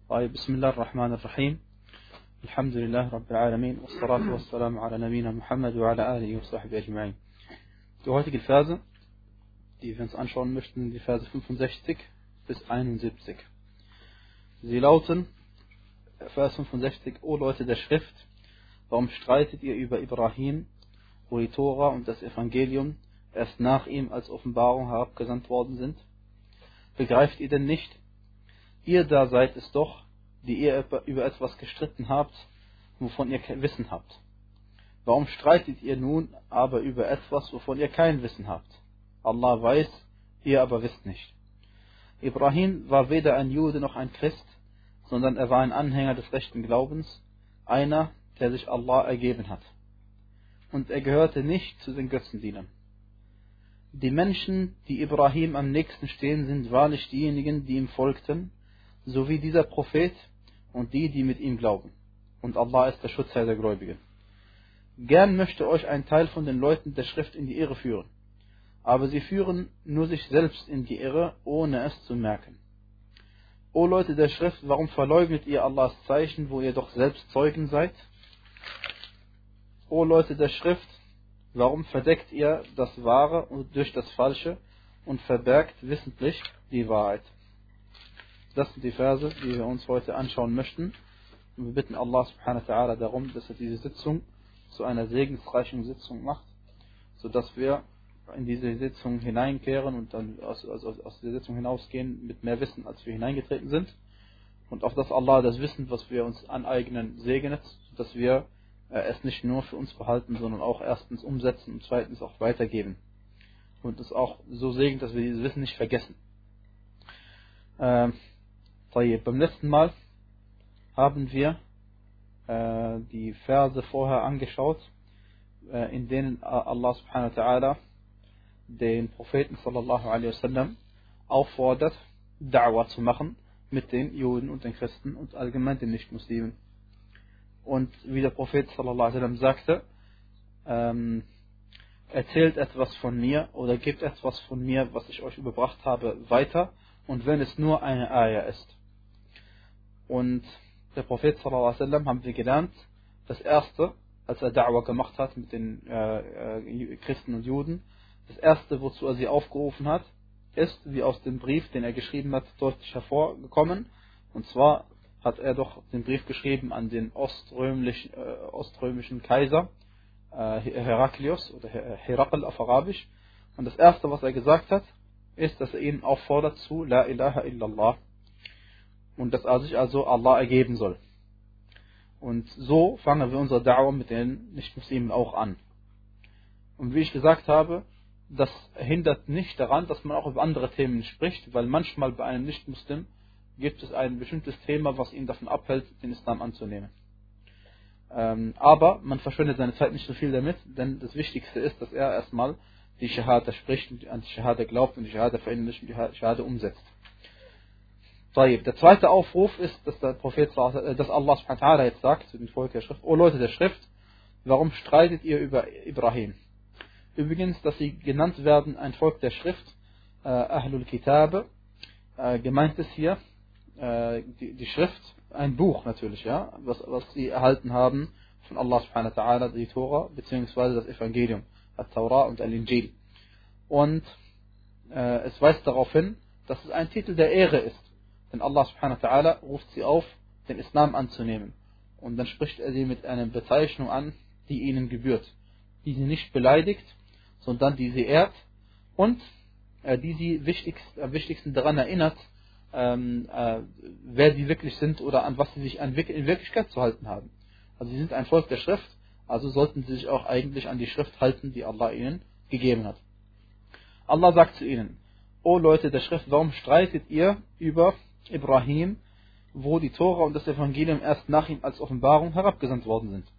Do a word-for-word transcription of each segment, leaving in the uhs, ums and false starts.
طيب بسم الله الرحمن الرحيم الحمد لله رب العالمين والصلاة والسلام على نبينا Muhammad وعلى آله وصحبه أجمعين. Die heutige Verse, die wir uns anschauen möchten, sind die Verse fünfundsechzig bis einundsiebzig. Sie lauten, Vers fünfundsechzig: O Leute der Schrift, warum streitet ihr über Ibrahim, wo die Tora und das Evangelium erst nach ihm als Offenbarung herabgesandt worden sind? Begreift ihr denn nicht? Ihr da seid es doch, die ihr über etwas gestritten habt, wovon ihr kein Wissen habt. Warum streitet ihr nun aber über etwas, wovon ihr kein Wissen habt? Allah weiß, ihr aber wisst nicht. Ibrahim war weder ein Jude noch ein Christ, sondern er war ein Anhänger des rechten Glaubens, einer, der sich Allah ergeben hat. Und er gehörte nicht zu den Götzendienern. Die Menschen, die Ibrahim am nächsten stehen, sind wahrlich diejenigen, die ihm folgten, sowie dieser Prophet und die, die mit ihm glauben. Und Allah ist der Schutzherr der Gläubigen. Gern möchte euch ein Teil von den Leuten der Schrift in die Irre führen, aber sie führen nur sich selbst in die Irre, ohne es zu merken. O Leute der Schrift, warum verleugnet ihr Allahs Zeichen, wo ihr doch selbst Zeugen seid? O Leute der Schrift, warum verdeckt ihr das Wahre durch das Falsche und verbergt wissentlich die Wahrheit? Das sind die Verse, die wir uns heute anschauen möchten. Und wir bitten Allah subhanahu wa ta'ala darum, dass er diese Sitzung zu einer segensreichen Sitzung macht, sodass wir in diese Sitzung hineinkehren und dann aus, aus, aus der Sitzung hinausgehen mit mehr Wissen, als wir hineingetreten sind. Und auch, dass Allah das Wissen, was wir uns aneignen, segnet, dass wir äh, es nicht nur für uns behalten, sondern auch erstens umsetzen und zweitens auch weitergeben. Und es auch so segnet, dass wir dieses Wissen nicht vergessen. Ähm, Beim letzten Mal haben wir äh, die Verse vorher angeschaut, äh, in denen Allah subhanahu wa ta'ala den Propheten sallallahu alaihi wasallam auffordert, Da'wah zu machen mit den Juden und den Christen und allgemein den Nicht-Muslimen. Und wie der Prophet sallallahu alaihi wasallam sagte, ähm, erzählt etwas von mir oder gebt etwas von mir, was ich euch überbracht habe, weiter, und wenn es nur eine Ayah ist. Und der Prophet sallallahu alaihi wasallam, haben wir gelernt, das erste, als er Da'wah gemacht hat mit den äh, äh, Christen und Juden, das erste, wozu er sie aufgerufen hat, ist, wie aus dem Brief, den er geschrieben hat, deutlich hervorgekommen. Und zwar hat er doch den Brief geschrieben an den oströmischen, äh, oströmischen Kaiser äh, Heraklius oder Herakl auf Arabisch. Und das erste, was er gesagt hat, ist, dass er ihn auffordert zu La ilaha illallah. Und dass er sich also Allah ergeben soll. Und so fangen wir unsere Da'wah mit den Nicht-Muslimen auch an. Und wie ich gesagt habe, das hindert nicht daran, dass man auch über andere Themen spricht, weil manchmal bei einem Nicht-Muslim gibt es ein bestimmtes Thema, was ihn davon abhält, den Islam anzunehmen. Ähm, aber man verschwendet seine Zeit nicht so viel damit, denn das Wichtigste ist, dass er erstmal die Shahada spricht und an die Shahada glaubt und die Shahada verinnerlicht und die Shahada umsetzt. Der zweite Aufruf ist, dass der Prophet, dass Allah subhanahu wa ta'ala jetzt sagt zu den Volk der Schrift: O Leute der Schrift, warum streitet ihr über Ibrahim? Übrigens, dass sie genannt werden ein Volk der Schrift, äh, Ahlul Kitab, äh, gemeint ist hier äh, die, die Schrift, ein Buch natürlich, ja, was, was sie erhalten haben von Allah subhanahu wa ta'ala, die Tora, beziehungsweise das Evangelium, Al-Taura und Al-Injil. Und äh, es weist darauf hin, dass es ein Titel der Ehre ist. Denn Allah subhanahu wa ta'ala ruft sie auf, den Islam anzunehmen. Und dann spricht er sie mit einer Bezeichnung an, die ihnen gebührt. Die sie nicht beleidigt, sondern die sie ehrt und äh, die sie wichtigst, am wichtigsten daran erinnert, ähm, äh, wer sie wirklich sind oder an was sie sich an, in Wirklichkeit zu halten haben. Also sie sind ein Volk der Schrift, also sollten sie sich auch eigentlich an die Schrift halten, die Allah ihnen gegeben hat. Allah sagt zu ihnen: O Leute der Schrift, warum streitet ihr über Ibrahim, wo die Tora und das Evangelium erst nach ihm als Offenbarung herabgesandt worden sind?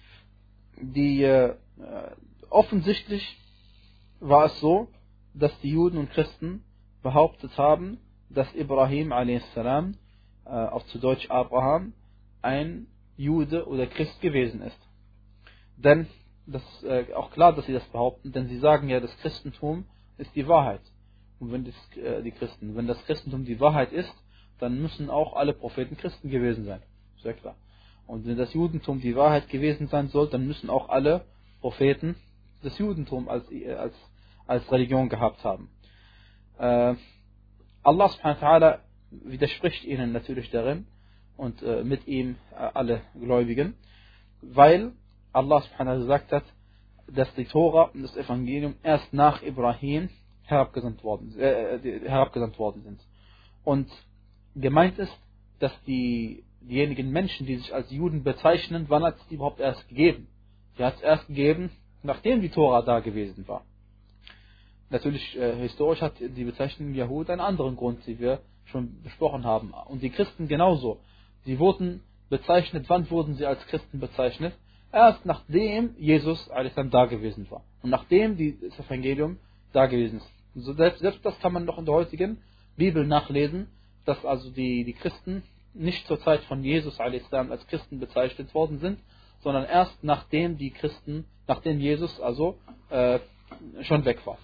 Die äh, offensichtlich war es so, dass die Juden und Christen behauptet haben, dass Ibrahim a s, äh, auf zu Deutsch Abraham, ein Jude oder Christ gewesen ist. Denn das ist äh, auch klar, dass sie das behaupten, denn sie sagen ja, das Christentum ist die Wahrheit. Und wenn das, äh, die Christen, wenn das Christentum die Wahrheit ist, dann müssen auch alle Propheten Christen gewesen sein. Sehr klar. Und wenn das Judentum die Wahrheit gewesen sein soll, dann müssen auch alle Propheten das Judentum als, als, als Religion gehabt haben. Äh, Allah subhanahu wa ta'ala widerspricht ihnen natürlich darin und äh, mit ihm äh, alle Gläubigen, weil Allah subhanahu wa ta'ala gesagt hat, dass die Tora und das Evangelium erst nach Ibrahim herabgesandt worden, äh, herabgesandt worden sind. Und gemeint ist, dass die, diejenigen Menschen, die sich als Juden bezeichnen, wann hat es die überhaupt erst gegeben? Die hat es erst gegeben, nachdem die Tora da gewesen war. Natürlich, äh, historisch hat die Bezeichnung Yahud einen anderen Grund, den wir schon besprochen haben. Und die Christen genauso. Sie wurden bezeichnet, wann wurden sie als Christen bezeichnet? Erst nachdem Jesus da gewesen war. Und nachdem das Evangelium da gewesen ist. Und so selbst, selbst das kann man noch in der heutigen Bibel nachlesen, dass also die, die Christen nicht zur Zeit von Jesus als Christen bezeichnet worden sind, sondern erst nachdem die Christen, nachdem Jesus also äh, schon weg war.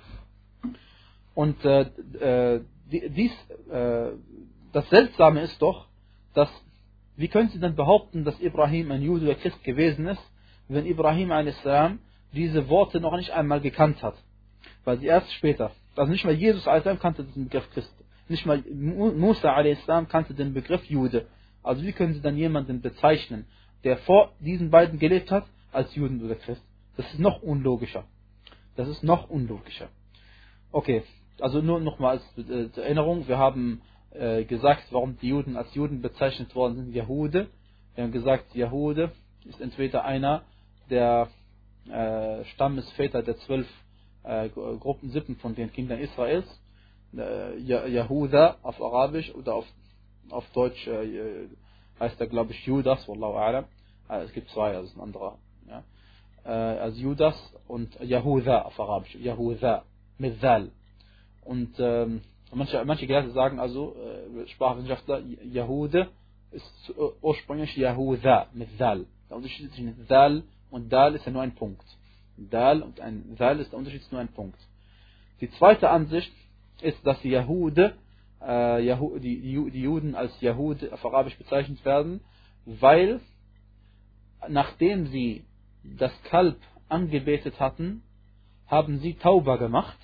Und äh, äh, dies, äh, das Seltsame ist doch, dass, wie können Sie denn behaupten, dass Ibrahim ein Jude oder Christ gewesen ist, wenn Ibrahim a s. diese Worte noch nicht einmal gekannt hat? Weil sie erst später, also nicht mal Jesus a s. kannte den Begriff Christ, nicht mal Musa a s. kannte den Begriff Jude. Also wie können Sie dann jemanden bezeichnen, der vor diesen beiden gelebt hat, als Juden oder Christ? Das ist noch unlogischer. Das ist noch unlogischer. Okay, also nur nochmal als äh, Erinnerung, wir haben äh, gesagt, warum die Juden als Juden bezeichnet worden sind, Yahude. Wir haben gesagt, Yahude ist entweder einer der äh, Stammesväter der zwölf äh, Gruppen, Sippen von den Kindern Israels, äh, Yahuda auf Arabisch oder auf, auf Deutsch äh, heißt er, glaube ich, Judas, wallahu a'lam. Ah, es gibt zwei, also ist ein anderer. Ja. Äh, also Judas und Yahuda auf Arabisch, Yahuda mit Zal. Und ähm, manche, manche Gelehrte sagen also, äh, Sprachwissenschaftler, Yahude ist äh, ursprünglich Yahuda mit Zal. Der Unterschied zwischen Zal und Dal ist ja nur ein Punkt. Dal und ein Zal ist der Unterschied, ist nur ein Punkt. Die zweite Ansicht ist, dass die Yahude, äh, Yahu, die, die, die Juden als Yahude auf Arabisch bezeichnet werden, weil nachdem sie das Kalb angebetet hatten, haben sie Tauba gemacht.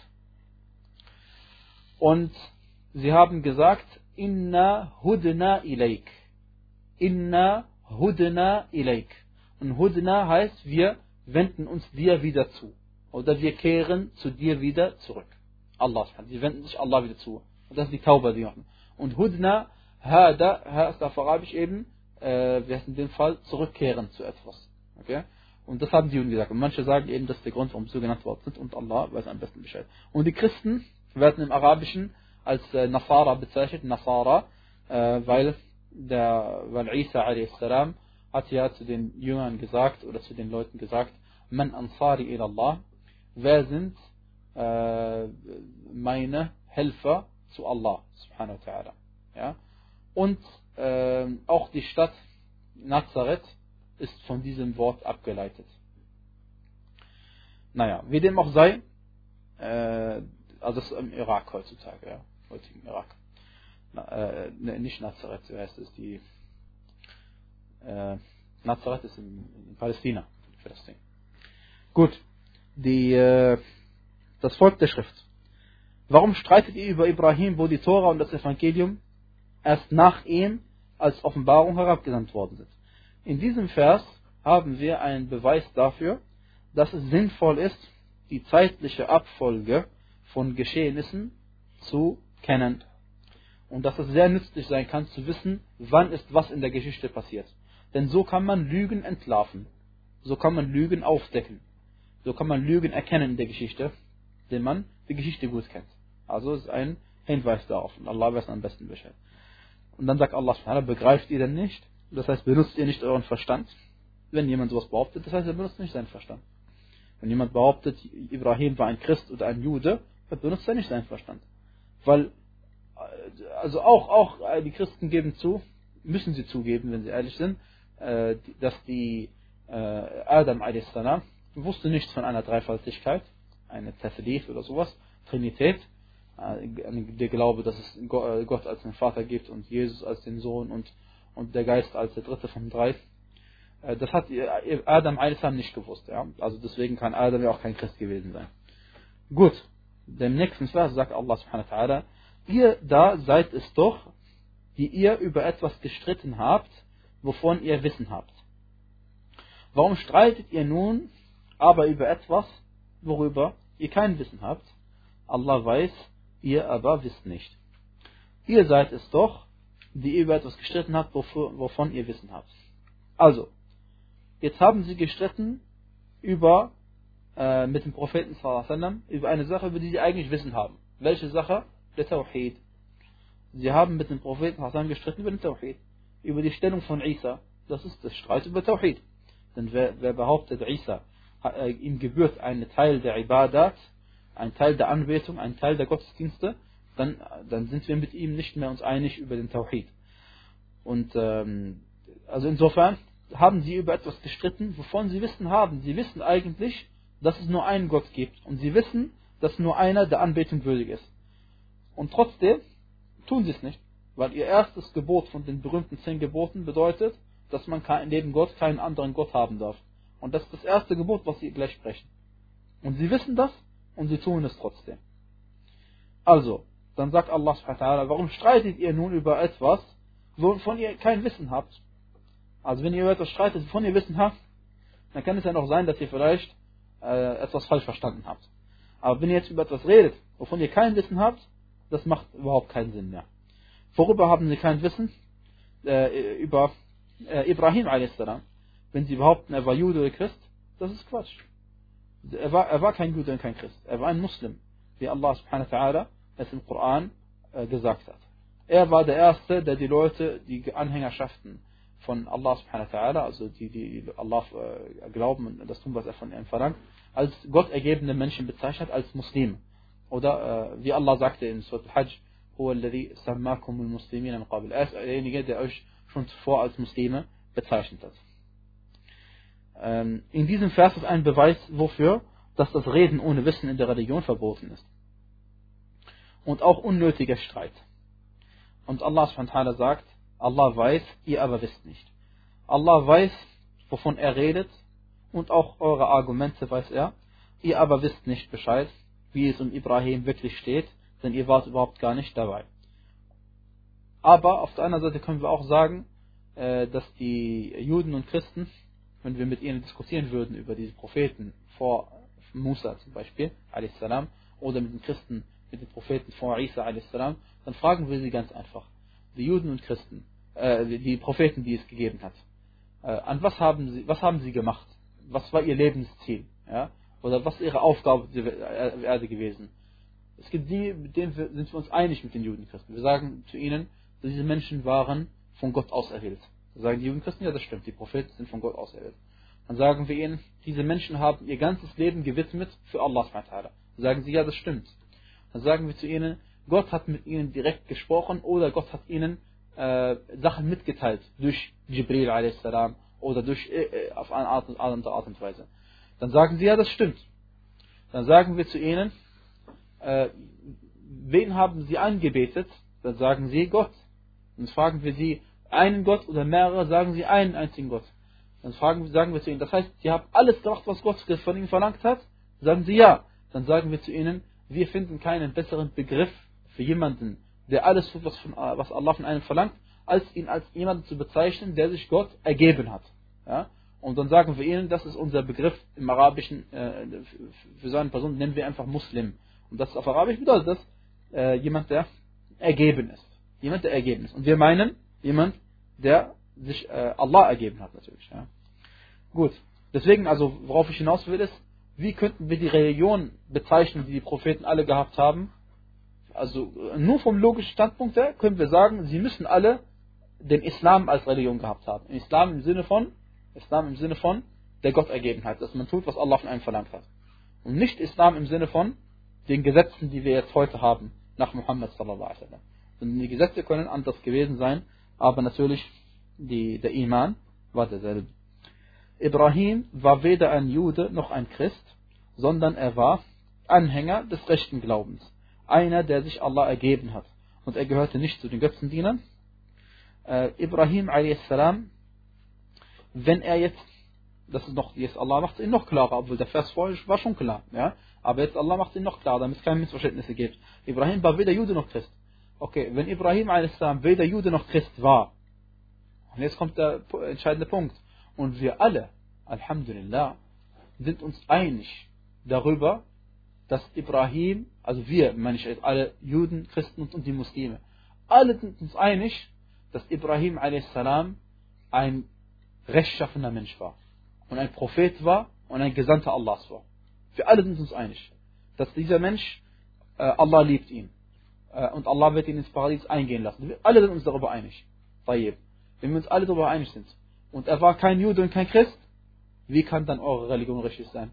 Und sie haben gesagt, Inna hudna ilayk. Inna hudna ilayk. Und hudna heißt, wir wenden uns dir wieder zu. Oder wir kehren zu dir wieder zurück. Allah. Sie wenden sich Allah wieder zu. Und das ist die Tauba, die machen. Und hudna, hada, heißt auf Arabisch eben, äh, wir in dem Fall zurückkehren zu etwas. Okay? Und das haben die Juden gesagt. Und manche sagen eben, das ist der Grund, warum sie so genannt worden sind. Und Allah weiß am besten Bescheid. Und die Christen werden im Arabischen als äh, Nasara bezeichnet, Nasara, äh, weil der, weil Isa a s. hat ja zu den Jüngern gesagt, oder zu den Leuten gesagt, Man ansari ila Allah, wer sind äh, meine Helfer zu Allah, subhanahu wa ta'ala. Ja? Und äh, auch die Stadt Nazareth ist von diesem Wort abgeleitet. Naja, wie dem auch sei, äh, also das ist im Irak heutzutage, ja, heutigen Irak. Na, äh, ne, nicht Nazareth, zuerst ist die äh, Nazareth ist in, in Palästina, Palästina. Gut, die, äh, das Volk der Schrift. Warum streitet ihr über Ibrahim, wo die Tora und das Evangelium erst nach ihm als Offenbarung herabgesandt worden sind? In diesem Vers haben wir einen Beweis dafür, dass es sinnvoll ist, die zeitliche Abfolge von Geschehnissen zu kennen. Und dass es sehr nützlich sein kann, zu wissen, wann ist was in der Geschichte passiert. Denn so kann man Lügen entlarven. So kann man Lügen aufdecken. So kann man Lügen erkennen in der Geschichte, wenn man die Geschichte gut kennt. Also ist ein Hinweis darauf. Und Allah weiß am besten Bescheid. Und dann sagt Allah, begreift ihr denn nicht? Das heißt, benutzt ihr nicht euren Verstand? Wenn jemand sowas behauptet, das heißt, er benutzt nicht seinen Verstand. Wenn jemand behauptet, Ibrahim war ein Christ oder ein Jude, dann benutzt er nicht seinen Verstand. Weil, also auch, auch die Christen geben zu, müssen sie zugeben, wenn sie ehrlich sind, dass die Adam a s. wusste nichts von einer Dreifaltigkeit, eine Tathlith oder sowas, Trinität, der Glaube, dass es Gott als den Vater gibt und Jesus als den Sohn und, und der Geist als der dritte von drei. Das hat Adam a.s. nicht gewusst. Ja? Also deswegen kann Adam ja auch kein Christ gewesen sein. Gut, dem nächsten Vers sagt Allah subhanahu wa ta'ala, ihr da seid es doch, die ihr über etwas gestritten habt, wovon ihr Wissen habt. Warum streitet ihr nun aber über etwas, worüber ihr kein Wissen habt? Allah weiß, ihr aber wisst nicht. Ihr seid es doch, die ihr über etwas gestritten habt, wovon ihr Wissen habt. Also, jetzt haben sie gestritten über, äh, mit dem Propheten sallallahu alaihi wasallam, über eine Sache, über die sie eigentlich Wissen haben. Welche Sache? Der Tawhid. Sie haben mit dem Propheten sallallahu alaihi wasallam gestritten über den Tawhid. Über die Stellung von Isa. Das ist das Streit über Tawhid. Denn wer, wer behauptet, Isa, äh, ihm gebührt ein Teil der Ibadat, ein Teil der Anbetung, ein Teil der Gottesdienste, dann, dann sind wir mit ihm nicht mehr uns einig über den Tawhid. Und ähm, also insofern haben sie über etwas gestritten, wovon sie Wissen haben. Sie wissen eigentlich, dass es nur einen Gott gibt. Und sie wissen, dass nur einer der Anbetung würdig ist. Und trotzdem tun sie es nicht. Weil ihr erstes Gebot von den berühmten zehn Geboten bedeutet, dass man neben Gott keinen anderen Gott haben darf. Und das ist das erste Gebot, was sie gleich sprechen. Und sie wissen das und sie tun es trotzdem. Also, dann sagt Allah subhanahu wa ta'ala, warum streitet ihr nun über etwas, wovon ihr kein Wissen habt? Also wenn ihr über etwas streitet, wovon ihr Wissen habt, dann kann es ja noch sein, dass ihr vielleicht äh, etwas falsch verstanden habt. Aber wenn ihr jetzt über etwas redet, wovon ihr kein Wissen habt, das macht überhaupt keinen Sinn mehr. Worüber haben sie kein Wissen? Äh, über äh, Ibrahim a s. Wenn sie behaupten, er war Jude oder Christ, das ist Quatsch. Er war, er war kein Jude und kein Christ. Er war ein Muslim, wie Allah subhanahu wa ta'ala es im Koran äh, gesagt hat. Er war der Erste, der die Leute, die Anhängerschaften von Allah subhanahu wa ta'ala, also die, die Allah äh, glauben und das tun, was er von ihnen verlangt, als Gott ergebene Menschen bezeichnet, als Muslim. Oder äh, wie Allah sagte in Surah Al-Hajj, هو الذي سماكم المسلمين من قبل. Er ist derjenige, der euch schon zuvor als Muslime bezeichnet hat. Ähm, in diesem Vers ist ein Beweis, wofür, dass das Reden ohne Wissen in der Religion verboten ist. Und auch unnötiger Streit. Und Allah subhanahu wa ta'ala sagt, Allah weiß, ihr aber wisst nicht. Allah weiß, wovon er redet, und auch eure Argumente weiß er. Ihr aber wisst nicht Bescheid, wie es um Ibrahim wirklich steht, denn ihr wart überhaupt gar nicht dabei. Aber auf der anderen Seite können wir auch sagen, dass die Juden und Christen, wenn wir mit ihnen diskutieren würden über diese Propheten vor Musa zum Beispiel, a s, oder mit den Christen, mit den Propheten vor Isa, a s, dann fragen wir sie ganz einfach. Die Juden und Christen, äh, die Propheten, die es gegeben hat, äh, an was haben sie, was haben sie gemacht? Was war ihr Lebensziel? Ja? Oder was ist ihre Aufgabe der Erde gewesen? Es gibt die, mit denen wir, sind wir uns einig mit den Juden und Christen. Wir sagen zu ihnen, diese Menschen waren von Gott auserwählt. Dann sagen die Juden und Christen, ja das stimmt, die Propheten sind von Gott auserwählt. Dann sagen wir ihnen, diese Menschen haben ihr ganzes Leben gewidmet für Allah subhanahu wa ta'ala. Dann sagen sie, ja das stimmt. Dann sagen wir zu ihnen, Gott hat mit ihnen direkt gesprochen oder Gott hat ihnen äh, Sachen mitgeteilt durch Jibril a s oder durch äh, auf eine Art und, andere Art und Weise. Dann sagen sie, ja das stimmt. Dann sagen wir zu ihnen, äh, wen haben sie angebetet? Dann sagen sie Gott. Dann fragen wir sie, einen Gott oder mehrere, sagen sie einen einzigen Gott. Dann fragen, sagen wir zu ihnen, das heißt, sie haben alles gemacht, was Gott von ihnen verlangt hat? Sagen sie ja. Dann sagen wir zu ihnen, wir finden keinen besseren Begriff für jemanden, der alles tut, was, von, was Allah von einem verlangt, als ihn als jemanden zu bezeichnen, der sich Gott ergeben hat. Ja? Und dann sagen wir ihnen, das ist unser Begriff im Arabischen, äh, für so eine Person nennen wir einfach Muslim. Und das auf Arabisch bedeutet das, äh, jemand, der ergeben ist. Jemand, der ergeben ist. Und wir meinen, jemand, der sich äh, Allah ergeben hat natürlich. Ja. Gut, deswegen, also worauf ich hinaus will, ist, wie könnten wir die Religion bezeichnen, die die Propheten alle gehabt haben? Also nur vom logischen Standpunkt her können wir sagen, sie müssen alle den Islam als Religion gehabt haben. Islam im Sinne von, Islam im Sinne von der Gottergebenheit, dass man tut, was Allah von einem verlangt hat. Und nicht Islam im Sinne von den Gesetzen, die wir jetzt heute haben, nach Muhammad sallallahu alaihi wasallam. Und die Gesetze können anders gewesen sein, aber natürlich die, der Iman war derselbe. Ibrahim war weder ein Jude noch ein Christ, sondern er war Anhänger des rechten Glaubens. einer, der sich Allah ergeben hat. Und er gehörte nicht zu den Götzendienern. Äh, Ibrahim a s, wenn er jetzt, das ist noch, jetzt Allah macht es ihn noch klarer, obwohl der Vers vorher war schon klar, ja. Aber jetzt Allah macht es ihn noch klarer, damit es keine Missverständnisse gibt. Ibrahim war weder Jude noch Christ. Okay, wenn Ibrahim a s weder Jude noch Christ war, und jetzt kommt der entscheidende Punkt, und wir alle, Alhamdulillah, sind uns einig darüber, dass Ibrahim, also wir, meine ich jetzt alle Juden, Christen und die Muslime, alle sind uns einig, dass Ibrahim a s ein rechtschaffener Mensch war und ein Prophet war und ein Gesandter Allahs war. Wir alle sind uns einig, dass dieser Mensch, äh, Allah liebt ihn äh, und Allah wird ihn ins Paradies eingehen lassen. Wir alle sind uns darüber einig. Tayyib. Wenn wir uns alle darüber einig sind und er war kein Jude und kein Christ, wie kann dann eure Religion richtig sein?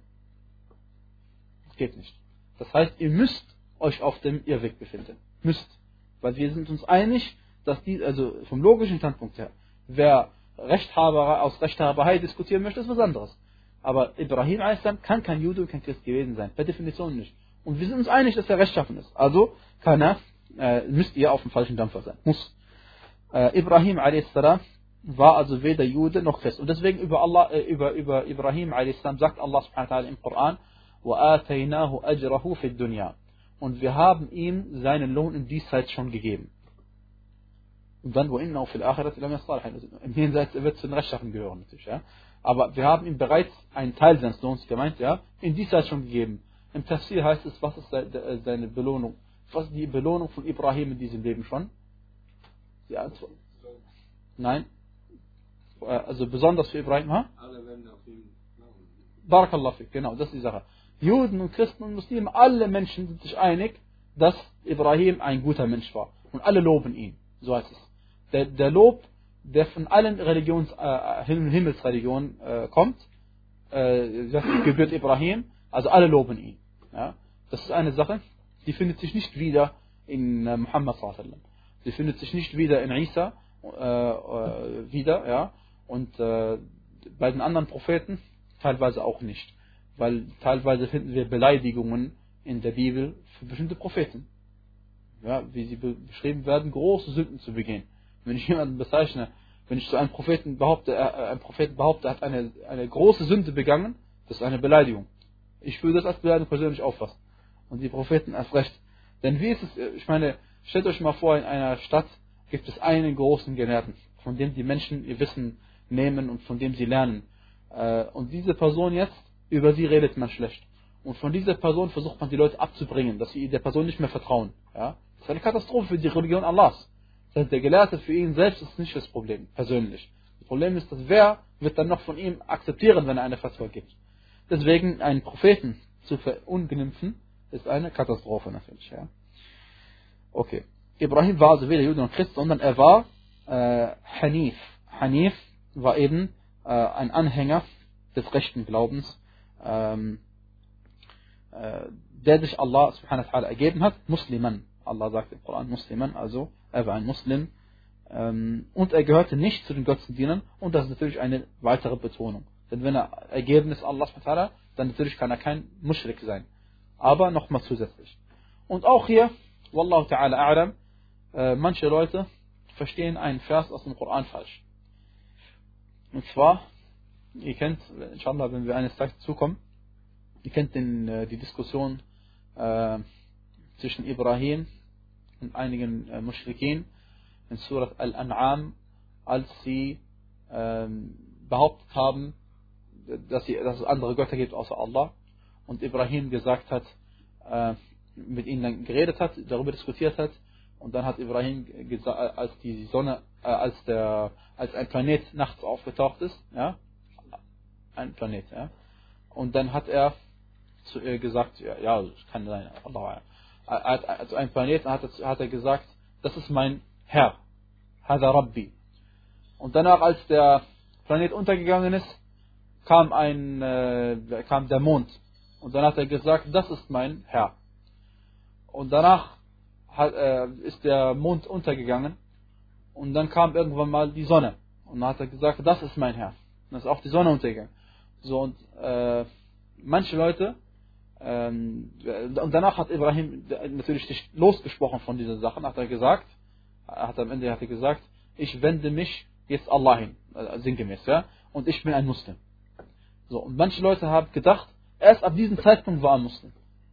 Das geht nicht. Das heißt, ihr müsst euch auf dem Irrweg befinden. Müsst. Weil wir sind uns einig, dass die, also vom logischen Standpunkt her, wer Rechthaber aus Rechthaberei diskutieren möchte, ist was anderes. Aber Ibrahim a s kann kein Jude und kein Christ gewesen sein. Per Definition nicht. Und wir sind uns einig, dass er rechtschaffen ist. Also kann er, äh, müsst ihr auf dem falschen Dampfer sein. Muss. Äh, Ibrahim a s war also weder Jude noch Christ. Und deswegen über, Allah, äh, über, über Ibrahim a s sagt Allah subhanahu wa ta'ala im Koran, وَآتَيْنَاهُ أَجْرَهُ فِي الدُّنْيَا. Und wir haben ihm seinen Lohn im Diesseits schon gegeben. Und dann, وَإِنَّهُ فِي الْآخِرَةِ لَمِنَ الصَّالِحِينَ. Im Jenseits wird zu den Rechtschaffen gehören natürlich. Ja. Aber wir haben ihm bereits einen Teil seines Lohns gemeint, ja, im Diesseits schon gegeben. Im Tafsir heißt es, was ist seine Belohnung? Was ist die Belohnung von Ibrahim in diesem Leben schon? Die Antwort. Nein. Also besonders für Ibrahim, ha? Alle werden auf ihn. Barakallahu fik, genau, das ist die Sache. Juden und Christen und Muslime, alle Menschen sind sich einig, dass Ibrahim ein guter Mensch war. Und alle loben ihn. So heißt es. Der, der Lob, der von allen Religions, äh, Himmelsreligionen äh, kommt, äh, das gebührt Ibrahim, also alle loben ihn. Ja? Das ist eine Sache, die findet sich nicht wieder in äh, Muhammad sallallahu alaihi wasallam. Sie findet sich nicht wieder in Isa äh, äh, wieder, ja. Und äh, bei den anderen Propheten teilweise auch nicht. Weil teilweise finden wir Beleidigungen in der Bibel für bestimmte Propheten. Ja, wie sie beschrieben werden, große Sünden zu begehen. Wenn ich jemanden bezeichne, wenn ich zu einem Propheten behaupte, äh, ein Prophet behaupte, er hat eine, eine große Sünde begangen, das ist eine Beleidigung. Ich würde das als Beleidigung persönlich auffassen. Und die Propheten erst recht. Denn wie ist es, ich meine, stellt euch mal vor, in einer Stadt gibt es einen großen Gelehrten, von dem die Menschen ihr Wissen nehmen und von dem sie lernen. Und diese Person jetzt, über sie redet man schlecht. Und von dieser Person versucht man die Leute abzubringen, dass sie der Person nicht mehr vertrauen. Ja? Das ist eine Katastrophe für die Religion Allahs. Das heißt, der Gelehrte für ihn selbst ist nicht das Problem, persönlich. Das Problem ist, dass wer wird dann noch von ihm akzeptieren, wenn er eine Fatwa gibt. Deswegen einen Propheten zu verunglimpfen, ist eine Katastrophe natürlich. Ja? Okay. Ibrahim war also weder Jude noch Christ, sondern er war äh, Hanif. Hanif war eben äh, ein Anhänger des rechten Glaubens, ähm, äh, der sich Allah subhanahu wa ta'ala ergeben hat, Musliman. Allah sagt im Koran Musliman, also er war ein Muslim. Ähm, und er gehörte nicht zu den Götzendienern, und das ist natürlich eine weitere Betonung. Denn wenn er ergeben ist Allah subhanahu wa ta'ala, dann natürlich kann er kein Muschrik sein. Aber nochmal zusätzlich. Und auch hier, Wallahu ta'ala a'lam, äh, manche Leute verstehen einen Vers aus dem Koran falsch. Und zwar, ihr kennt, inshallah, wenn wir eines Tages zukommen, ihr kennt den, äh, die Diskussion äh, zwischen Ibrahim und einigen äh, Muschrikin in Surat Al-An'am, als sie äh, behauptet haben, dass, sie, dass es andere Götter gibt außer Allah, und Ibrahim gesagt hat, äh, mit ihnen dann geredet hat, darüber diskutiert hat, und dann hat Ibrahim gesagt, als die Sonne, äh, als der, als ein Planet nachts aufgetaucht ist, ja, ein Planet, ja, und dann hat er zu ihr gesagt, ja, ja, das kann sein, Allah, also ein Planet, hat er, hat er gesagt, das ist mein Herr, Hada Rabbi. Und danach, als der Planet untergegangen ist, kam ein, äh, kam der Mond, und dann hat er gesagt, das ist mein Herr. Und danach hat, äh, ist der Mond untergegangen, und dann kam irgendwann mal die Sonne, und dann hat er gesagt, das ist mein Herr. Und dann ist auch die Sonne untergegangen. So, und äh, manche Leute Ähm, und danach hat Ibrahim natürlich sich losgesprochen von diesen Sachen, hat er gesagt, hat am Ende hat er gesagt, ich wende mich jetzt Allah hin, äh, sinngemäß, ja, und ich bin ein Muslim. So, und manche Leute haben gedacht, erst ab diesem Zeitpunkt war er Muslim.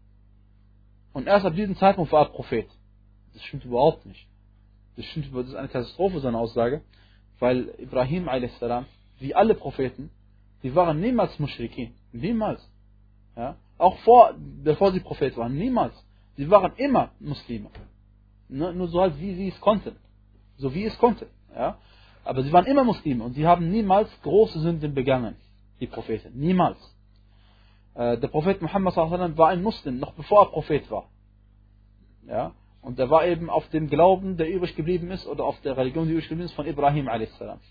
Und erst ab diesem Zeitpunkt war er Prophet. Das stimmt überhaupt nicht. Das stimmt, das ist eine Katastrophe, so eine Aussage, weil Ibrahim a s, wie alle Propheten, die waren niemals Muschrikin. Niemals. Ja? Auch vor, bevor sie Prophet waren. Niemals. Sie waren immer Muslime. Nur, nur so halt, wie sie es konnten. So wie es konnte. Ja? Aber sie waren immer Muslime und sie haben niemals große Sünden begangen. Die Propheten. Niemals. Äh, der Prophet Muhammad sallallahu alaihi wasallam war ein Muslim, noch bevor er Prophet war. Ja? Und er war eben auf dem Glauben, der übrig geblieben ist, oder auf der Religion, die übrig geblieben ist, von Ibrahim a s.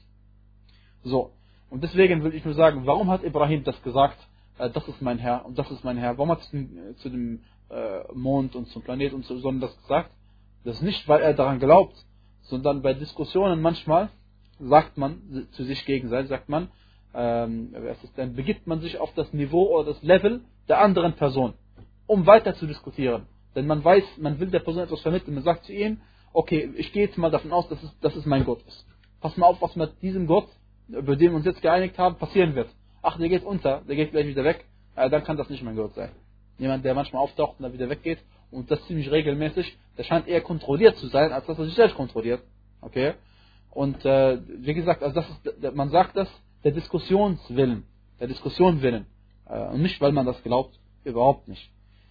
So. Und deswegen will ich nur sagen, warum hat Ibrahim das gesagt, äh, das ist mein Herr und das ist mein Herr? Warum hat er zu dem äh, Mond und zum Planet und zur Sonne das gesagt? Das ist nicht, weil er daran glaubt, sondern bei Diskussionen manchmal sagt man zu sich gegenseitig, sagt man, ähm, dann begibt man sich auf das Niveau oder das Level der anderen Person, um weiter zu diskutieren. Denn man weiß, man will der Person etwas vermitteln. Man sagt zu ihm, okay, ich gehe jetzt mal davon aus, dass es, dass es mein Gott ist. Pass mal auf, was mit diesem Gott, über den wir uns jetzt geeinigt haben, passieren wird. Ach, der geht unter, der geht gleich wieder weg. Äh, dann kann das nicht mein Gott sein. Jemand, der manchmal auftaucht und dann wieder weggeht und das ziemlich regelmäßig, der scheint eher kontrolliert zu sein, als dass er sich selbst kontrolliert. Okay? Und äh, wie gesagt, also das ist, man sagt das der Diskussionswillen, der Diskussion willen. Äh, und nicht, weil man das glaubt, überhaupt nicht.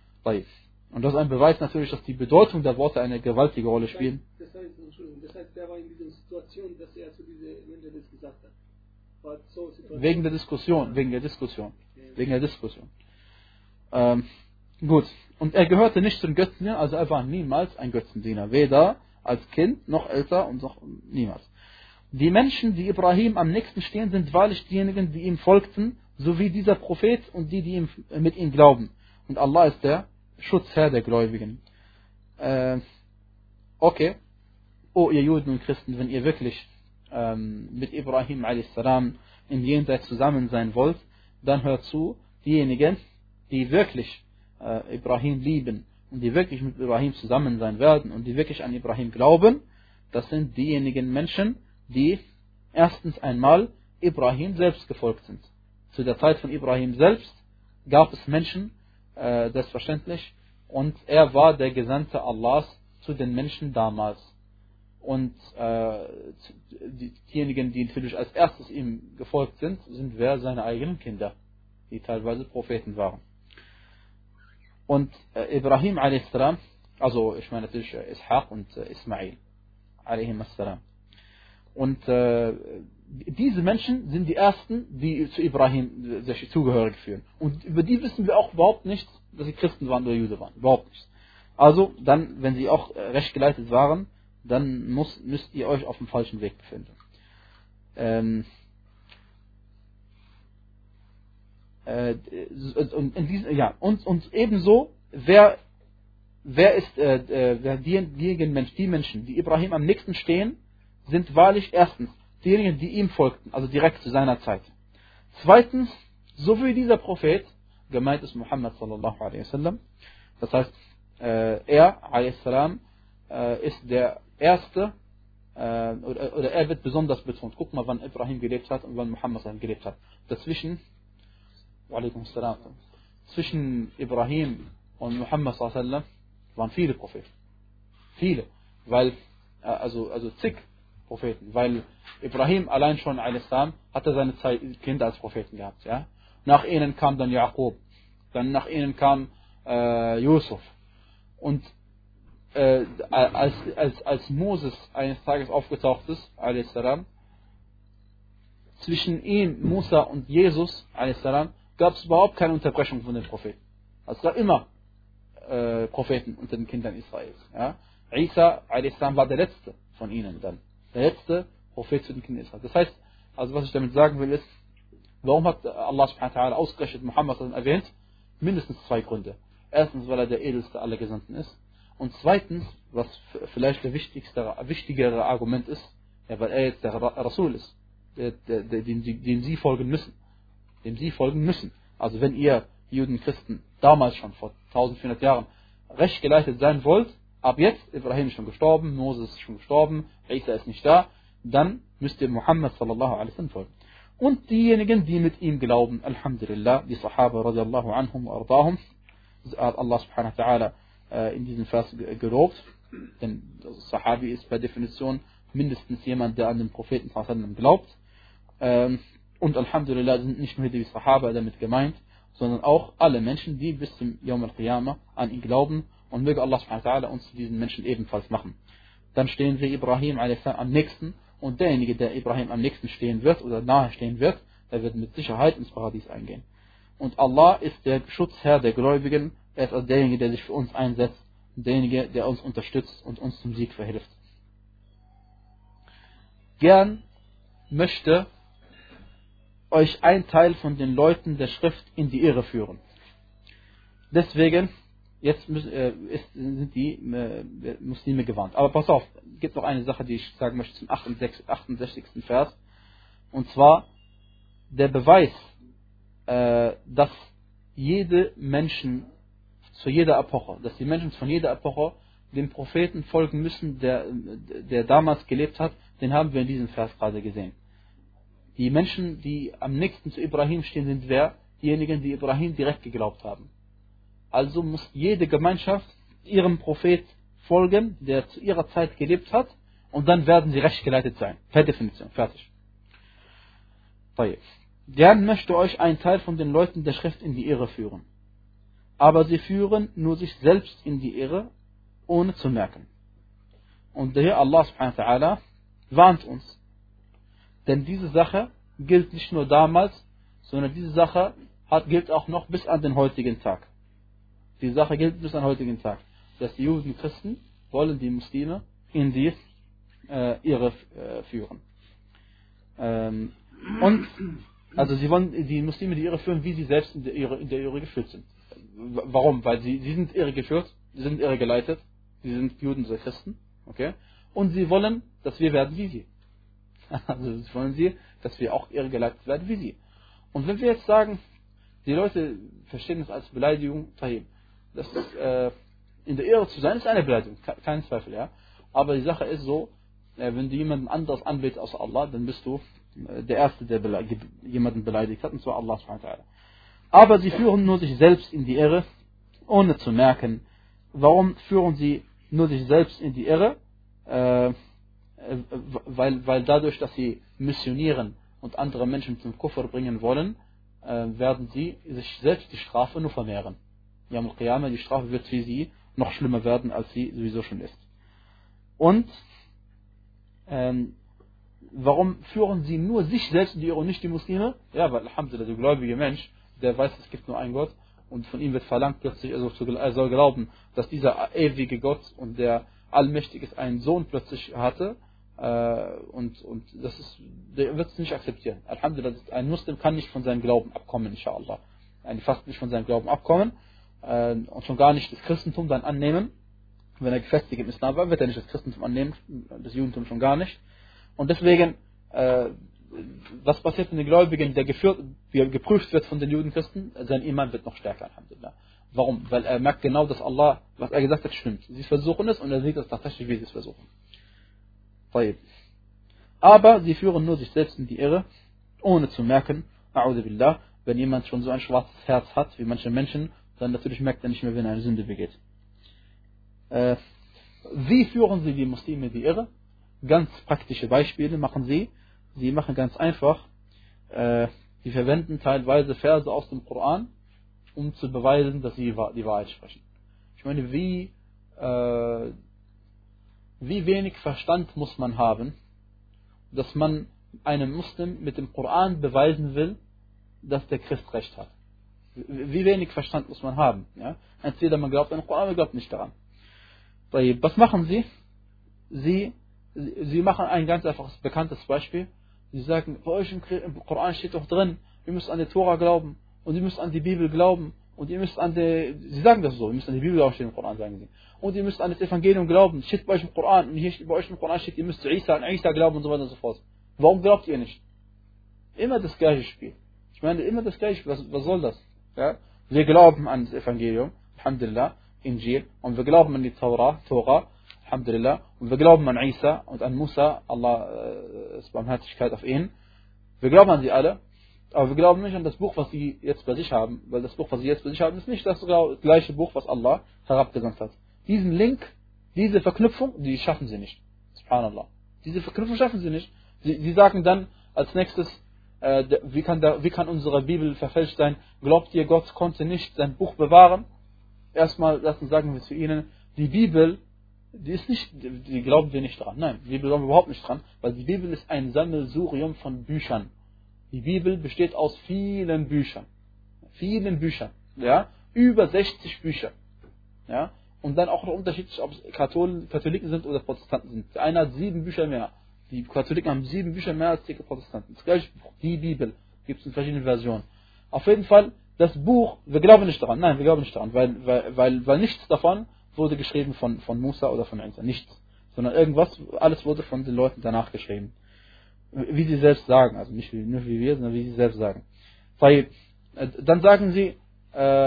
Und das ist ein Beweis natürlich, dass die Bedeutung der Worte eine gewaltige Rolle spielen. Das heißt, Entschuldigung, das heißt, der war in dieser Situation, dass er zu dieser, wenn er das gesagt hat. War so wegen der Diskussion, wegen der Diskussion, ja. wegen der Diskussion. Ähm, gut. Und er gehörte nicht zu den Götzendiener, also er war niemals ein Götzendiener. Weder als Kind, noch älter und noch niemals. Die Menschen, die Ibrahim am nächsten stehen, sind wahrlich diejenigen, die ihm folgten, sowie dieser Prophet und die, die ihm, mit ihm glauben. Und Allah ist der Schutzherr der Gläubigen. Äh, okay. O ihr Juden und Christen, wenn ihr wirklich ähm, mit Ibrahim a s. im Jenseits zusammen sein wollt, dann hört zu, diejenigen, die wirklich äh, Ibrahim lieben und die wirklich mit Ibrahim zusammen sein werden und die wirklich an Ibrahim glauben, das sind diejenigen Menschen, die erstens einmal Ibrahim selbst gefolgt sind. Zu der Zeit von Ibrahim selbst gab es Menschen, äh, selbstverständlich, und er war der Gesandte Allahs zu den Menschen damals. Und äh, die, diejenigen, die natürlich als erstes ihm gefolgt sind, sind wer? Seine eigenen Kinder, die teilweise Propheten waren. Und äh, Ibrahim a s, also ich meine natürlich äh, Ishaq und äh, Ismail a.s. Und äh, diese Menschen sind die ersten, die zu Ibrahim sich zugehörig fühlen. Und über die wissen wir auch überhaupt nicht, dass sie Christen waren oder Jude waren. Überhaupt nicht. Also, dann, wenn sie auch recht geleitet waren, dann muss, müsst ihr euch auf dem falschen Weg befinden. Ähm, äh, und, in diesen, ja, und, und ebenso, wer, wer ist äh, äh, wer die, diejenigen Menschen, die Menschen, die Ibrahim am nächsten stehen, sind wahrlich erstens diejenigen, die ihm folgten, also direkt zu seiner Zeit. Zweitens, so wie dieser Prophet, gemeint ist Muhammad sallallahu alaihi wasallam, das heißt, äh, er a.s. Äh, ist der erste, äh, oder, oder er wird besonders betont. Guck mal, wann Ibrahim gelebt hat und wann Muhammad gelebt hat. Dazwischen, zwischen Ibrahim und Muhammad sallallahu alaihi wasallam waren viele Propheten. Viele. Weil, äh, also, also zig Propheten, weil Ibrahim allein schon a s. hatte seine zwei Kinder als Propheten gehabt. Ja? Nach ihnen kam dann Jakob, dann nach ihnen kam äh, Yusuf. Und äh, als, als, als Moses eines Tages aufgetaucht ist, a s. zwischen ihm, Musa und Jesus a s. gab es überhaupt keine Unterbrechung von den Propheten. Es gab immer äh, Propheten unter den Kindern Israels. Ja? Isa a s. war der letzte von ihnen dann. Der letzte Prophet zu den Kindern Israels. Das heißt, also was ich damit sagen will ist, warum hat Allah subhanahu wa ta'ala ausgerechnet Muhammad erwähnt? Mindestens zwei Gründe. Erstens, weil er der edelste aller Gesandten ist. Und zweitens, was vielleicht der wichtigste, wichtigere Argument ist, ja, weil er jetzt der Rasul ist, der, der, der, dem, dem sie folgen müssen. Dem sie folgen müssen. Also wenn ihr Juden, Christen damals schon, vor eintausendvierhundert Jahren, recht geleitet sein wollt, ab jetzt, Ibrahim ist schon gestorben, Moses ist schon gestorben, Isa ist nicht da, dann müsst ihr Muhammad sallallahu alaihi wasallam folgen. Und diejenigen, die mit ihm glauben, Alhamdulillah, die Sahaba radiallahu anhum wa ardahum, hat Allah subhanahu wa ta'ala äh, in diesem Vers gelobt, denn Sahabi ist per Definition mindestens jemand, der an den Propheten sallallahu alaihi wasallam glaubt. Ähm, und Alhamdulillah sind nicht nur die Sahaba damit gemeint, sondern auch alle Menschen, die bis zum Yawm al-Qiyamah an ihn glauben, und möge Allah subhanahu wa ta'ala uns zu diesen Menschen ebenfalls machen. Dann stehen wir Ibrahim a s. am nächsten, und derjenige, der Ibrahim am nächsten stehen wird oder nahe stehen wird, der wird mit Sicherheit ins Paradies eingehen. Und Allah ist der Schutzherr der Gläubigen, er ist also derjenige, der sich für uns einsetzt, und derjenige, der uns unterstützt und uns zum Sieg verhilft. Gern möchte euch ein Teil von den Leuten der Schrift in die Irre führen. Deswegen, jetzt müssen, äh, ist, sind die äh, Muslime gewarnt. Aber pass auf, es gibt noch eine Sache, die ich sagen möchte zum achtundsechzigsten Vers. Und zwar der Beweis, äh, dass jede Menschen zu jeder Epoche, dass die Menschen von jeder Epoche dem Propheten folgen müssen, der, der damals gelebt hat, den haben wir in diesem Vers gerade gesehen. Die Menschen, die am nächsten zu Ibrahim stehen, sind wer? Diejenigen, die Ibrahim direkt geglaubt haben. Also muss jede Gemeinschaft ihrem Prophet folgen, der zu ihrer Zeit gelebt hat, und dann werden sie rechtgeleitet sein. Per Definition. Fertig. Gern möchte euch ein Teil von den Leuten der Schrift in die Irre führen. Aber sie führen nur sich selbst in die Irre, ohne zu merken. Und daher Allah subhanahu wa ta'ala warnt uns. Denn diese Sache gilt nicht nur damals, sondern diese Sache hat, gilt auch noch bis an den heutigen Tag. Die Sache gilt bis an den heutigen Tag. Dass die Juden und Christen wollen die Muslime in die äh, Irre äh, führen. Ähm, und also sie wollen die Muslime die Irre führen, wie sie selbst in der Irre, in der Irre geführt sind. Warum? Weil sie, sie sind irre geführt, sie sind irre geleitet, sie sind Juden oder Christen, okay? Und sie wollen, dass wir werden wie sie. Also sie wollen sie, dass wir auch irre geleitet werden wie sie. Und wenn wir jetzt sagen, die Leute verstehen es als Beleidigung, das ist, äh, in der Irre zu sein, ist eine Beleidigung, kein Zweifel, ja. Aber die Sache ist so, äh, wenn du jemanden anderes anbetest außer Allah, dann bist du äh, der Erste, der bele- jemanden beleidigt hat, und zwar Allah subhanahu wa ta'ala. Aber sie führen nur sich selbst in die Irre, ohne zu merken. Warum führen sie nur sich selbst in die Irre? Äh, weil, weil dadurch, dass sie missionieren und andere Menschen zum Kufr bringen wollen, äh, werden sie sich selbst die Strafe nur vermehren. Yawm al-Qiyamah, die Strafe wird für sie noch schlimmer werden, als sie sowieso schon ist. Und ähm, warum führen sie nur sich selbst in die Irre und nicht die Muslime? Ja, weil Alhamdulillah, der gläubige Mensch, der weiß, es gibt nur einen Gott, und von ihm wird verlangt, plötzlich, also er soll glauben, dass dieser ewige Gott und der Allmächtige einen Sohn plötzlich hatte, äh, und, und das ist, der wird es nicht akzeptieren. Alhamdulillah, ein Muslim kann nicht von seinem Glauben abkommen, inshallah. Ein fast nicht von seinem Glauben abkommen, äh, und schon gar nicht das Christentum dann annehmen. Wenn er gefestigt im Islam war, wird er nicht das Christentum annehmen, das Judentum schon gar nicht. Und deswegen, äh, was passiert mit den Gläubigen, der geführt, der geprüft wird von den Juden und Christen? Sein Iman wird noch stärker, alhamdulillah. Warum? Weil er merkt genau, dass Allah, was er gesagt hat, stimmt. Sie versuchen es, und er sieht es tatsächlich, wie sie es versuchen. Aber sie führen nur sich selbst in die Irre, ohne zu merken, a'udhu billah, wenn jemand schon so ein schwarzes Herz hat, wie manche Menschen, dann natürlich merkt er nicht mehr, wenn er eine Sünde begeht. Äh, wie führen sie die Muslime in die Irre? Ganz praktische Beispiele machen sie. Sie machen ganz einfach, äh, sie verwenden teilweise Verse aus dem Koran, um zu beweisen, dass sie die Wahrheit sprechen. Ich meine, wie, äh, wie wenig Verstand muss man haben, dass man einem Muslim mit dem Koran beweisen will, dass der Christ recht hat. Wie wenig Verstand muss man haben. Ja? Entweder man glaubt an den Koran, oder man glaubt nicht daran. Was machen sie? Sie, sie machen ein ganz einfaches, bekanntes Beispiel. Sie sagen, bei euch im Koran steht doch drin, ihr müsst an die Tora glauben, und ihr müsst an die Bibel glauben, und ihr müsst an die, sie sagen das so, ihr müsst an die Bibel glauben, steht im Koran, sagen sie. Und ihr müsst an das Evangelium glauben, steht bei euch im Koran, und hier bei euch im Koran steht, ihr müsst zu Isa, an Isa glauben, und so weiter und so fort. Warum glaubt ihr nicht? Immer das gleiche Spiel. Ich meine, immer das gleiche, was, was soll das? Ja? Wir glauben an das Evangelium, Alhamdulillah, Injil, und wir glauben an die Torah, Torah, Alhamdulillah, und wir glauben an Isa und an Musa, Allah äh, ist Barmherzigkeit auf ihn. Wir glauben an sie alle, aber wir glauben nicht an das Buch, was sie jetzt bei sich haben, weil das Buch, was sie jetzt bei sich haben, ist nicht das gleiche Buch, was Allah herabgesandt hat. Diesen Link, diese Verknüpfung, die schaffen sie nicht. Subhanallah. Diese Verknüpfung schaffen sie nicht. Sie, sie sagen dann als nächstes, äh, wie, kann da, wie kann unsere Bibel verfälscht sein? Glaubt ihr, Gott konnte nicht sein Buch bewahren? Erstmal, lassen sagen wir zu ihnen, die Bibel, die ist nicht, die glauben wir nicht dran. Nein, die Bibel glauben wir überhaupt nicht dran, weil die Bibel ist ein Sammelsurium von Büchern. Die Bibel besteht aus vielen Büchern. Vielen Büchern. Ja? Über sechzig Bücher. Ja? Und dann auch noch unterschiedlich, ob es Katholiken sind oder Protestanten sind. Der eine hat sieben Bücher mehr. Die Katholiken haben sieben Bücher mehr als die Protestanten. Das gleiche Buch, die Bibel, gibt es in verschiedenen Versionen. Auf jeden Fall, das Buch, wir glauben nicht daran. Nein, wir glauben nicht daran, weil, weil, weil, weil nichts davon wurde geschrieben von, von Musa oder von Isa. Nichts. Sondern irgendwas, alles wurde von den Leuten danach geschrieben. Wie sie selbst sagen. Also nicht wie, nur wie wir, sondern wie sie selbst sagen. Weil, äh, dann sagen sie, äh,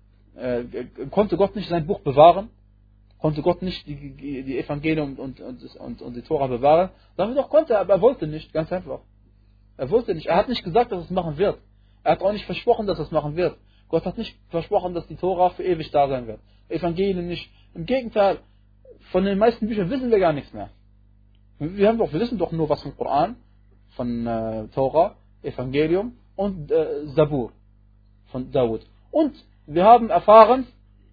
äh, konnte Gott nicht sein Buch bewahren? Konnte Gott nicht die, die, die Evangelium und, und, und, und die Tora bewahren? Sagen wir doch, konnte er, aber er wollte nicht. Ganz einfach. Er wollte nicht. Er hat nicht gesagt, dass er es machen wird. Er hat auch nicht versprochen, dass er es machen wird. Gott hat nicht versprochen, dass die Tora für ewig da sein wird. Evangelien nicht. Im Gegenteil, von den meisten Büchern wissen wir gar nichts mehr. Wir, haben doch, wir wissen doch nur was vom Koran, von äh, Tora, Evangelium und äh, Zabur von Dawud. Und wir haben erfahren,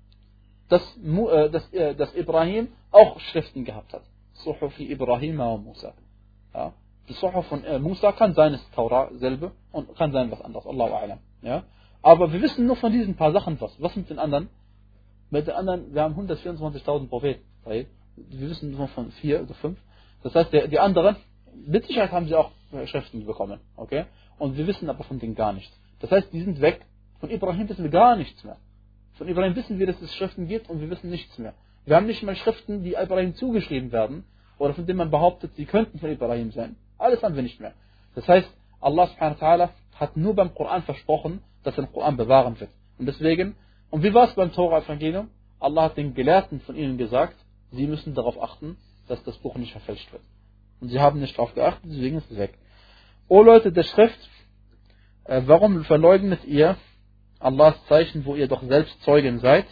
dass, äh, dass, äh, dass Ibrahim auch Schriften gehabt hat. Suhufi Ibrahim und Musa. Ja? Die Suhuf von äh, Musa kann sein, ist Tora selber und kann sein was anderes. Allahu A'lam. Ja? Aber wir wissen nur von diesen paar Sachen was. Was mit den anderen? Mit den anderen, wir haben hundertvierundzwanzigtausend Propheten. Wir wissen nur von vier oder fünf. Das heißt, die, die anderen, mit Sicherheit haben sie auch Schriften bekommen. Okay? Und wir wissen aber von denen gar nichts. Das heißt, die sind weg. Von Ibrahim wissen wir gar nichts mehr. Von Ibrahim wissen wir, dass es Schriften gibt und wir wissen nichts mehr. Wir haben nicht mal Schriften, die Ibrahim zugeschrieben werden oder von denen man behauptet, sie könnten von Ibrahim sein. Alles haben wir nicht mehr. Das heißt, Allah subhanahu wa ta'ala hat nur beim Koran versprochen, dass er den Koran bewahren wird. Und deswegen, und wie war es beim Tora-Evangelium? Allah hat den Gelehrten von ihnen gesagt, sie müssen darauf achten, dass das Buch nicht verfälscht wird. Und sie haben nicht darauf geachtet, deswegen ist es weg. O Leute der Schrift, äh, warum verleugnet ihr Allahs Zeichen, wo ihr doch selbst Zeugen seid?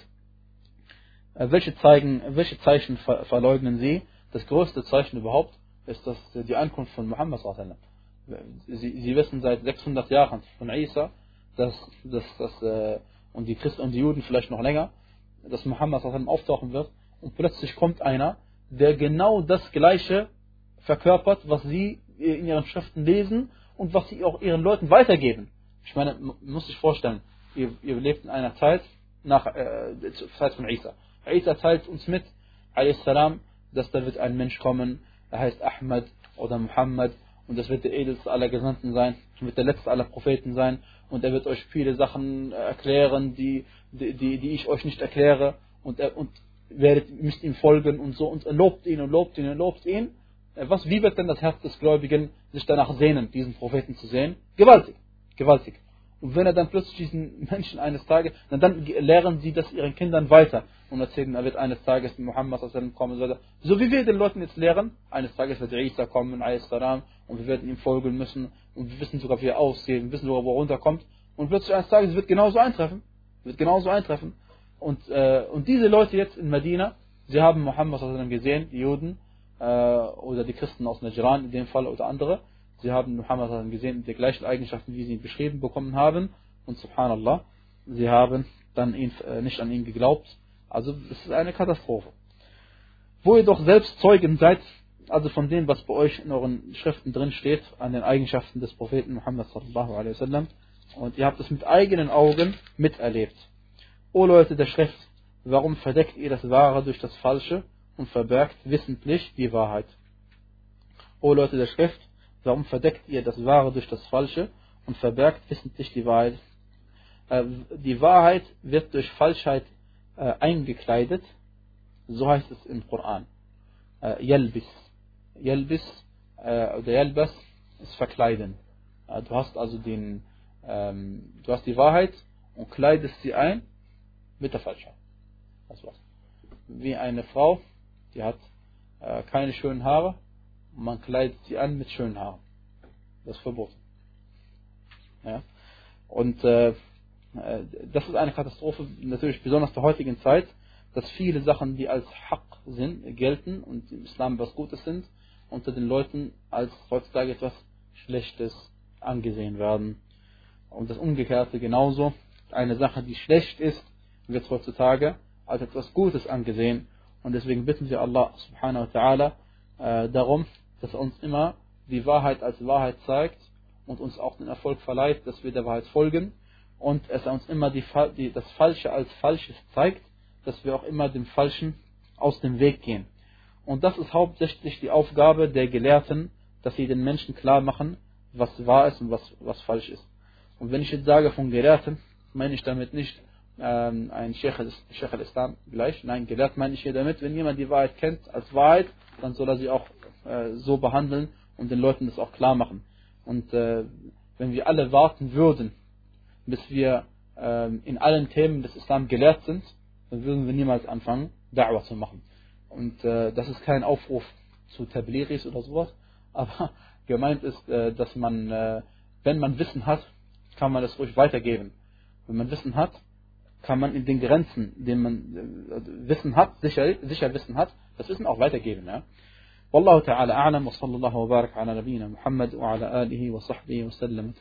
Äh, welche, Zeichen, welche Zeichen ver verleugnen sie? Das größte Zeichen überhaupt ist das, die Ankunft von Muhammad sallallahu alaihi wasallam. Sie, sie wissen seit sechshundert Jahren von Isa, dass, dass, dass äh, und die Christen und die Juden vielleicht noch länger, dass Muhammad sallallahu alaihi wasallam auftauchen wird und plötzlich kommt einer, der genau das Gleiche verkörpert, was sie in ihren Schriften lesen und was sie auch ihren Leuten weitergeben. Ich meine, man muss sich vorstellen, ihr, ihr lebt in einer Zeit nach äh, der Zeit von Isa. Isa teilt uns mit, salam, dass da wird ein Mensch kommen, er heißt Ahmad oder Muhammad und das wird der edelste aller Gesandten sein, wird der letzte aller Propheten sein und er wird euch viele Sachen erklären, die, die, die ich euch nicht erkläre und, er, und werdet, müsst ihm folgen und so und er lobt ihn und lobt ihn und lobt ihn. Was, wie wird denn das Herz des Gläubigen sich danach sehnen, diesen Propheten zu sehen? Gewaltig, gewaltig. Und wenn er dann plötzlich diesen Menschen eines Tages, dann, dann lehren sie das ihren Kindern weiter und erzählen, er wird eines Tages Muhammad kommen. So wie wir den Leuten jetzt lehren, eines Tages wird Isa kommen, und wir werden ihm folgen müssen und wir wissen sogar, wie er aussieht, wir wissen sogar, wo er runterkommt. Und plötzlich eines Tages wird genauso eintreffen, wird genauso eintreffen. Und, äh, und diese Leute jetzt in Medina, sie haben Muhammad gesehen, die Juden, äh, oder die Christen aus Najran in dem Fall oder andere. Sie haben Muhammad gesehen mit den gleichen Eigenschaften, wie sie ihn beschrieben bekommen haben. Und subhanallah, sie haben dann ihn, äh, nicht an ihn geglaubt. Also es ist eine Katastrophe. Wo ihr doch selbst Zeugen seid, also von dem, was bei euch in euren Schriften drin steht, an den Eigenschaften des Propheten Muhammad sallallahu alaihi wasallam. Und ihr habt es mit eigenen Augen miterlebt. O Leute der Schrift, warum verdeckt ihr das Wahre durch das Falsche und verbergt wissentlich die Wahrheit? O Leute der Schrift, warum verdeckt ihr das Wahre durch das Falsche und verbergt wissentlich die Wahrheit? Äh, die Wahrheit wird durch Falschheit äh, eingekleidet, so heißt es im Koran. Äh, Yalbis. Yalbis äh, oder Yalbas ist verkleiden. Äh, du hast also den, ähm, du hast die Wahrheit und kleidest sie ein mit der Falschheit. Das war's. Wie eine Frau, die hat äh, keine schönen Haare und man kleidet sie an mit schönen Haaren. Das ist verboten. Ja? Und äh, das ist eine Katastrophe, natürlich besonders der heutigen Zeit, dass viele Sachen, die als Haq sind, gelten und im Islam was Gutes sind, unter den Leuten als heutzutage etwas Schlechtes angesehen werden. Und das Umgekehrte genauso. Eine Sache, die schlecht ist, wird heutzutage als etwas Gutes angesehen. Und deswegen bitten wir Allah subhanahu wa ta'ala äh, darum, dass er uns immer die Wahrheit als Wahrheit zeigt und uns auch den Erfolg verleiht, dass wir der Wahrheit folgen. Und es uns immer die, die, das Falsche als Falsches zeigt, dass wir auch immer dem Falschen aus dem Weg gehen. Und das ist hauptsächlich die Aufgabe der Gelehrten, dass sie den Menschen klar machen, was wahr ist und was, was falsch ist. Und wenn ich jetzt sage von Gelehrten, meine ich damit nicht ähm, ein Sheikh al-Islam gleich. Nein, gelehrt meine ich hier damit, wenn jemand die Wahrheit kennt als Wahrheit, dann soll er sie auch äh, so behandeln und den Leuten das auch klar machen. Und äh, wenn wir alle warten würden, bis wir ähm, in allen Themen des Islam gelehrt sind, dann würden wir niemals anfangen, Da'wah zu machen. Und äh, das ist kein Aufruf zu Tablighis oder sowas, aber gemeint ist, äh, dass man, äh, wenn man Wissen hat, kann man das ruhig weitergeben. Wenn man Wissen hat, kann man in den Grenzen, denen man äh, Wissen hat, sicher, sicher Wissen hat, das Wissen auch weitergeben. Ja? Wallahu ta'ala a'lam wa sallallahu wa barak ala nabiyyina Muhammad wa ala alihi wa sahbihi wa sallam.